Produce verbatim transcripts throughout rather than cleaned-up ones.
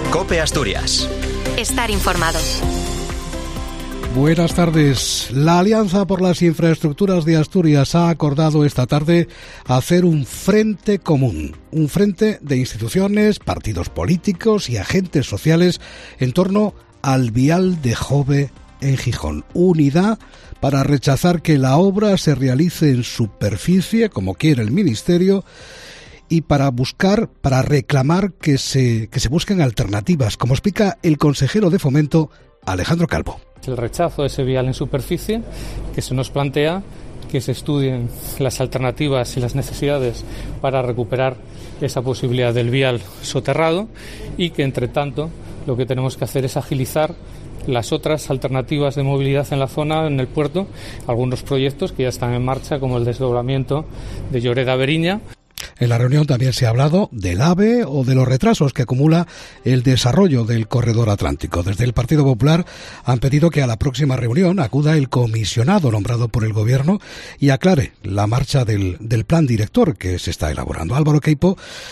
COPE Asturias. Estar informado. Buenas tardes. La Alianza por las Infraestructuras de Asturias ha acordado esta tarde hacer un frente común, un frente de instituciones, partidos políticos y agentes sociales en torno al vial de Jove en Gijón. Unidad para rechazar que la obra se realice en superficie, como quiere el Ministerio, y para buscar, para reclamar que se, que se busquen alternativas, como explica el consejero de Fomento, Alejandro Calvo. El rechazo de ese vial en superficie, que se nos plantea que se estudien las alternativas y las necesidades para recuperar esa posibilidad del vial soterrado y que, entre tanto, lo que tenemos que hacer es agilizar las otras alternativas de movilidad en la zona, en el puerto, algunos proyectos que ya están en marcha, como el desdoblamiento de Lloreda a Veriña. En la reunión también se ha hablado del AVE o de los retrasos que acumula el desarrollo del corredor atlántico. Desde el Partido Popular han pedido que a la próxima reunión acuda el comisionado nombrado por el Gobierno y aclare la marcha del, del plan director que se está elaborando. Álvaro Queipo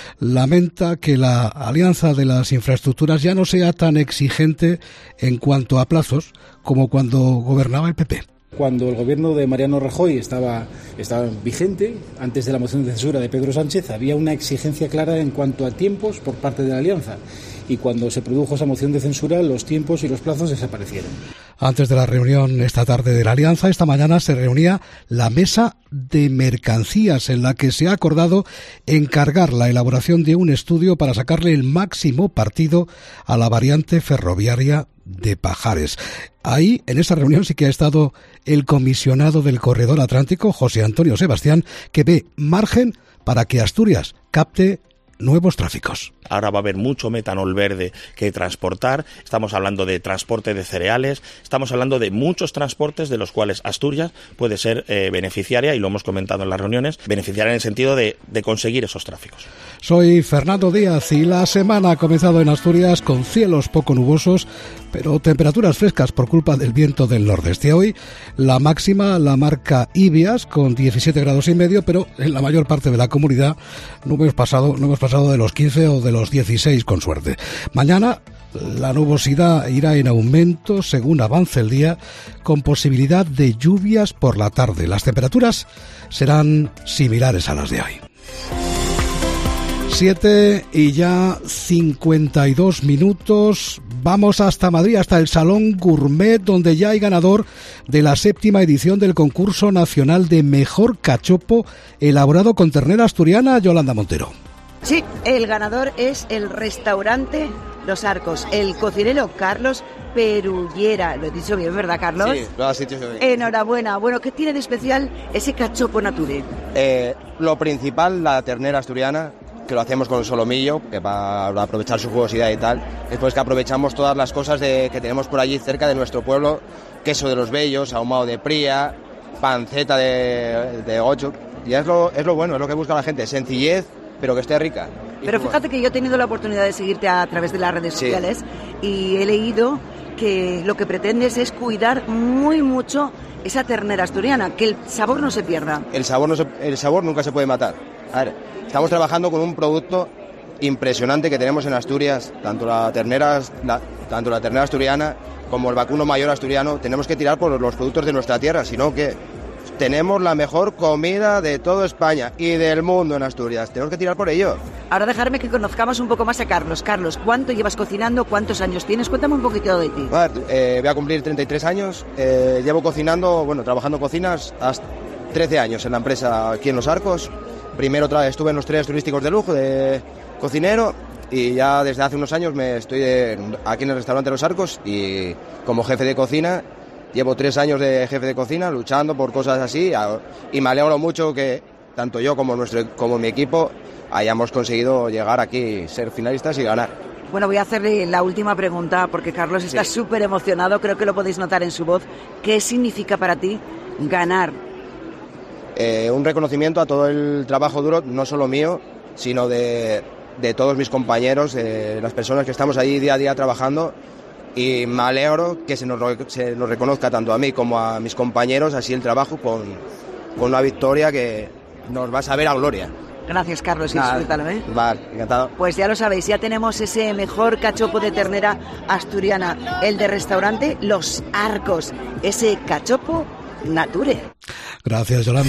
lamenta que la Alianza de las Infraestructuras ya no sea tan exigente en cuanto a plazos como cuando gobernaba el P P. Cuando el gobierno de Mariano Rajoy estaba, estaba vigente, antes de la moción de censura de Pedro Sánchez, había una exigencia clara en cuanto a tiempos por parte de la Alianza. Y cuando se produjo esa moción de censura, los tiempos y los plazos desaparecieron. Antes de la reunión esta tarde de la Alianza, esta mañana se reunía la mesa de mercancías en la que se ha acordado encargar la elaboración de un estudio para sacarle el máximo partido a la variante ferroviaria de Pajares. Ahí, en esa reunión, sí que ha estado el comisionado del Corredor Atlántico, José Antonio Sebastián, que ve margen para que Asturias capte nuevos tráficos. Ahora va a haber mucho metanol verde que transportar, estamos hablando de transporte de cereales, estamos hablando de muchos transportes de los cuales Asturias puede ser eh, beneficiaria, y lo hemos comentado en las reuniones, beneficiaria en el sentido de, de conseguir esos tráficos. Soy Fernando Díaz y la semana ha comenzado en Asturias con cielos poco nubosos, pero temperaturas frescas por culpa del viento del nordeste. Hoy la máxima la marca Ibias con diecisiete grados y medio, pero en la mayor parte de la comunidad no hemos pasado, no hemos pasado de los quince o de los dieciséis con suerte. Mañana la nubosidad irá en aumento según avance el día, con posibilidad de lluvias por la tarde. Las temperaturas serán similares a las de hoy. Siete y ya cincuenta y dos minutos. Vamos hasta Madrid, hasta el Salón Gourmet, donde ya hay ganador de la séptima edición del concurso nacional de mejor cachopo elaborado con ternera asturiana. Yolanda Montero. Sí, el ganador es el restaurante Los Arcos, el cocinero Carlos Perullera. Lo he dicho bien, ¿verdad, Carlos? Sí, lo has dicho bien. Enhorabuena. Bueno, ¿qué tiene de especial ese cachopo nature? Eh, lo principal, la ternera asturiana, que lo hacemos con solomillo, que para aprovechar su jugosidad y tal. Después que aprovechamos todas las cosas de, que tenemos por allí cerca de nuestro pueblo, queso de los Bellos, ahumado de Pría, panceta de, de ocho. Y es lo, es lo bueno, es lo que busca la gente, sencillez, pero que esté rica. Pero fíjate que yo he tenido la oportunidad de seguirte a través de las redes sí. sociales y he leído que lo que pretendes es cuidar muy mucho esa ternera asturiana, que el sabor no se pierda. El sabor, no se, el sabor nunca se puede matar. A ver, estamos trabajando con un producto impresionante que tenemos en Asturias, tanto la ternera, la, tanto la ternera asturiana como el vacuno mayor asturiano. Tenemos que tirar por los productos de nuestra tierra, sino que tenemos la mejor comida de toda España y del mundo en Asturias. Tenemos que tirar por ello. Ahora dejarme que conozcamos un poco más a Carlos. Carlos, ¿cuánto llevas cocinando? ¿Cuántos años tienes? Cuéntame un poquito de ti. Bueno, eh, voy a cumplir treinta y tres años. Eh, llevo cocinando, bueno, trabajando cocinas hasta trece años en la empresa aquí en Los Arcos. Primero tra- estuve en los trenes turísticos de lujo de cocinero y ya desde hace unos años me estoy de, aquí en el restaurante Los Arcos y como jefe de cocina. Llevo tres años de jefe de cocina luchando por cosas así y me alegro mucho que tanto yo como, nuestro, como mi equipo hayamos conseguido llegar aquí, ser finalistas y ganar. Bueno, voy a hacerle la última pregunta porque Carlos está súper sí. emocionado, creo que lo podéis notar en su voz. ¿Qué significa para ti ganar? Eh, un reconocimiento a todo el trabajo duro, no solo mío, sino de, de todos mis compañeros, de las personas que estamos ahí día a día trabajando. Y me alegro que se nos, se nos reconozca tanto a mí como a mis compañeros así el trabajo con, con una victoria que nos va a saber a gloria. Gracias, Carlos, y Nada, disfrútalo, ¿eh? Vale, encantado. Pues ya lo sabéis, ya tenemos ese mejor cachopo de ternera asturiana, el de restaurante Los Arcos, ese cachopo nature. Gracias, Yolanda.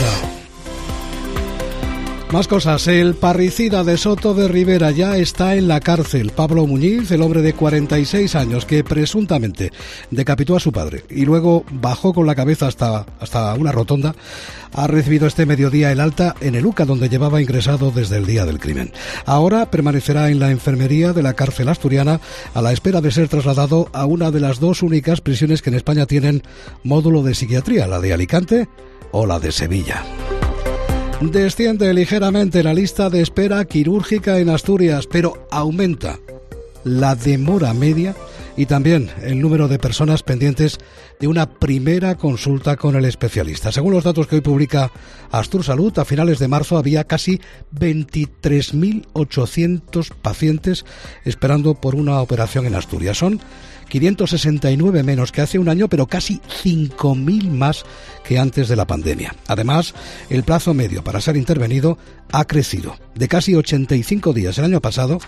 Más cosas. El parricida de Soto de Ribera ya está en la cárcel. Pablo Muñiz, el hombre de cuarenta y seis años que presuntamente decapitó a su padre y luego bajó con la cabeza hasta, hasta una rotonda, ha recibido este mediodía el alta en el U C A, donde llevaba ingresado desde el día del crimen. Ahora permanecerá en la enfermería de la cárcel asturiana a la espera de ser trasladado a una de las dos únicas prisiones que en España tienen módulo de psiquiatría, la de Alicante o la de Sevilla. Desciende ligeramente la lista de espera quirúrgica en Asturias, pero aumenta la demora media y también el número de personas pendientes de una primera consulta con el especialista. Según los datos que hoy publica Astursalud, a finales de marzo había casi veintitrés mil ochocientos pacientes esperando por una operación en Asturias. Son quinientos sesenta y nueve menos que hace un año, pero casi cinco mil más que antes de la pandemia. Además, el plazo medio para ser intervenido ha crecido de casi ochenta y cinco días el año pasado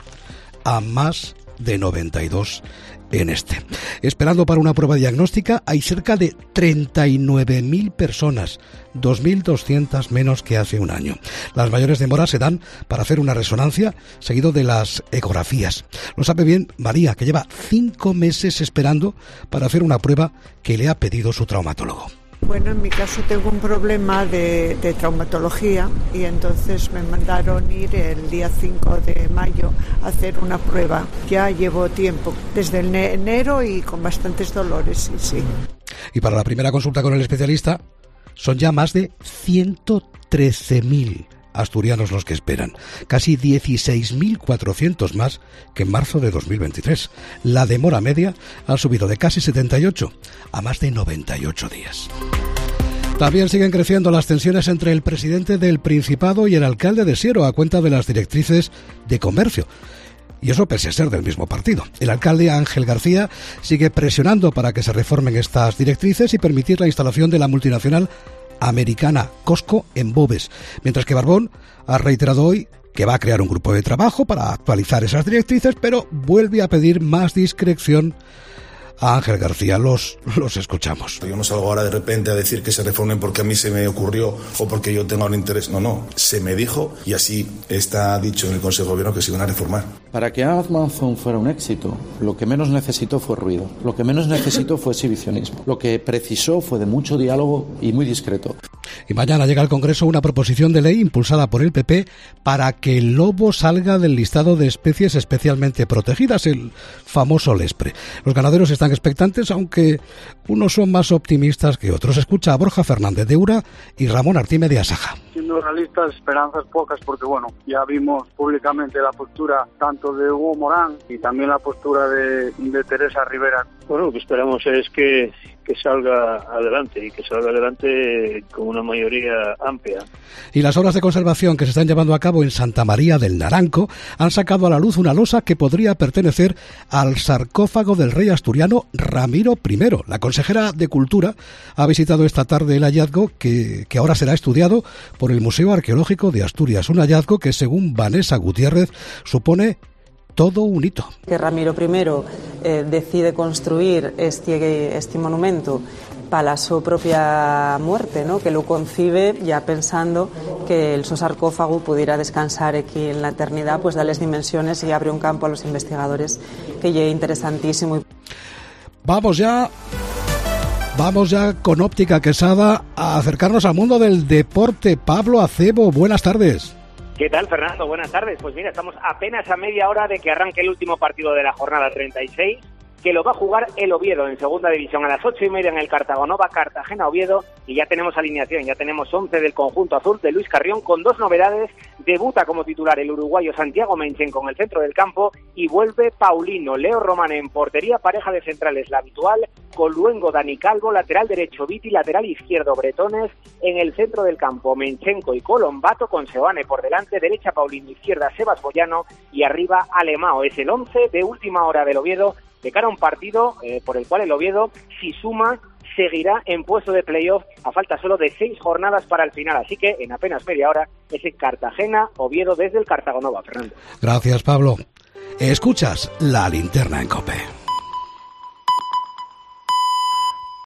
a más de noventa y dos en este. Esperando para una prueba diagnóstica hay cerca de treinta y nueve mil personas, dos mil doscientas menos que hace un año. Las mayores demoras se dan para hacer una resonancia, seguido de las ecografías. Lo sabe bien María, que lleva cinco meses esperando para hacer una prueba que le ha pedido su traumatólogo. Bueno, en mi caso tengo un problema de, de traumatología y entonces me mandaron ir el día cinco de mayo a hacer una prueba. Ya llevo tiempo, desde el enero y con bastantes dolores, sí, sí. Y para la primera consulta con el especialista son ya más de ciento trece mil asturianos los que esperan, casi dieciséis mil cuatrocientos más que en marzo de dos mil veintitrés. La demora media ha subido de casi setenta y ocho a más de noventa y ocho días. También siguen creciendo las tensiones entre el presidente del Principado y el alcalde de Siero a cuenta de las directrices de comercio. Y eso pese a ser del mismo partido. El alcalde Ángel García sigue presionando para que se reformen estas directrices y permitir la instalación de la multinacional americana Costco en Boves, mientras que Barbón ha reiterado hoy que va a crear un grupo de trabajo para actualizar esas directrices, pero vuelve a pedir más discreción a Ángel García. Los, los escuchamos. Yo no salgo ahora de repente a decir que se reformen porque a mí se me ocurrió o porque yo tenga un interés. No, no, se me dijo y así está dicho en el Consejo de Gobierno que se iban a reformar. Para que Amazon fuera un éxito, lo que menos necesitó fue ruido, lo que menos necesitó fue exhibicionismo, lo que precisó fue de mucho diálogo y muy discreto. Y mañana llega al Congreso una proposición de ley impulsada por el P P para que el lobo salga del listado de especies especialmente protegidas, el famoso Lespre. Los ganaderos están expectantes, aunque unos son más optimistas que otros. Escucha a Borja Fernández de Ura y Ramón Artime de Asaja. Siendo realistas, esperanzas pocas, porque bueno, ya vimos públicamente la postura tanto de Hugo Morán y también la postura de, de Teresa Rivera. Bueno, lo que esperamos es que, que salga adelante y que salga adelante con una mayoría amplia. Y las obras de conservación que se están llevando a cabo en Santa María del Naranco han sacado a la luz una losa que podría pertenecer al sarcófago del rey asturiano Ramiro primero. La consejera de Cultura ha visitado esta tarde el hallazgo que, que ahora será estudiado por el Museo Arqueológico de Asturias. Un hallazgo que, según Vanessa Gutiérrez, supone todo un hito. Que Ramiro primero eh, decide construir este, este monumento para su propia muerte, ¿no? Que lo concibe ya pensando que el su sarcófago pudiera descansar aquí en la eternidad, pues darles dimensiones y abre un campo a los investigadores que ya es interesantísimo. Vamos ya, vamos ya con Óptica Quesada a acercarnos al mundo del deporte. Pablo Acebo, buenas tardes. ¿Qué tal, Fernando? Buenas tardes. Pues mira, estamos apenas a media hora de que arranque el último partido de la jornada treinta y seis, que lo va a jugar el Oviedo en segunda división a las ocho y media en el Cartagonova, Cartagena-Oviedo, y ya tenemos alineación, ya tenemos once del conjunto azul de Luis Carrión con dos novedades. Debuta como titular el uruguayo Santiago Menchenko en el centro del campo y vuelve Paulino, Leo Román en portería, pareja de centrales la habitual, con Luengo, Dani Calvo, lateral derecho Viti, lateral izquierdo Bretones, en el centro del campo Menchenko y Colombato con Seoane por delante, derecha Paulino, izquierda Sebas Boyano y arriba Alemao. Es el once de última hora del Oviedo de cara a un partido eh, por el cual el Oviedo, si suma, seguirá en puesto de playoff a falta solo de seis jornadas para el final. Así que en apenas media hora es en Cartagena-Oviedo desde el Cartagonova, Fernando. Gracias, Pablo. Escuchas La Linterna en COPE.